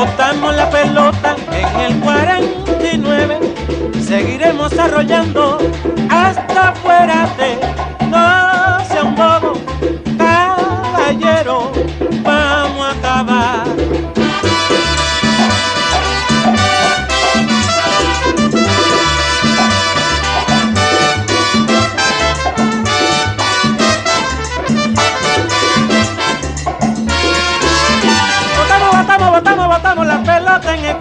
Botamos la pelota en el 49, seguiremos arrollando hasta fuera de. No sea un bobo, caballero, vamos a acabar. Botamos la pelota en el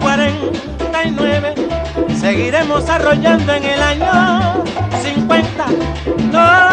49, seguiremos arrollando en el año 50. No